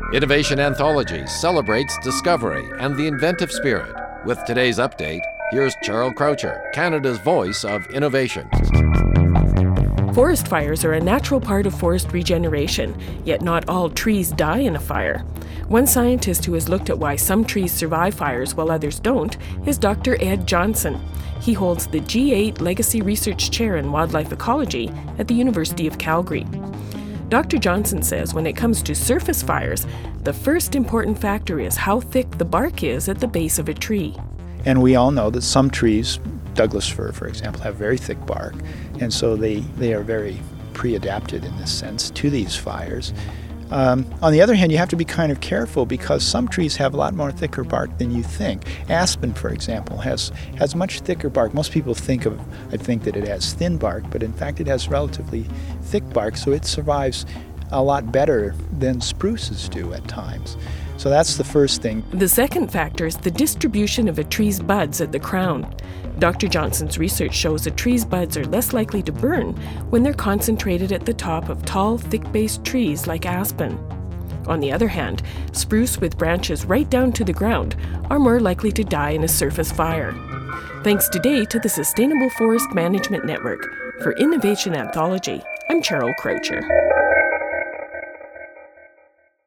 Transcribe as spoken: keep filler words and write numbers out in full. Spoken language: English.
Innovation Anthology celebrates discovery and the inventive spirit. With today's update, here's Cheryl Croucher, Canada's voice of innovation. Forest fires are a natural part of forest regeneration, yet not all trees die in a fire. One scientist who has looked at why some trees survive fires while others don't is Doctor Ed Johnson. He holds the G eight Legacy Research Chair in Wildlife Ecology at the University of Calgary. Doctor Johnson says when it comes to surface fires, the first important factor is how thick the bark is at the base of a tree. And we all know that some trees, Douglas fir, for example, have very thick bark, and so they, they are very pre-adapted in this sense to these fires. Um, on the other hand, you have to be kind of careful because some trees have a lot more thicker bark than you think. Aspen, for example, has has much thicker bark. Most people think of, I think that it has thin bark, but in fact it has relatively thick bark, so it survives a lot better than spruces do at times. So that's the first thing. The second factor is the distribution of a tree's buds at the crown. Doctor Johnson's research shows a tree's buds are less likely to burn when they're concentrated at the top of tall, thick-based trees like aspen. On the other hand, spruce with branches right down to the ground are more likely to die in a surface fire. Thanks today to the Sustainable Forest Management Network. For Innovation Anthology, I'm Cheryl Croucher.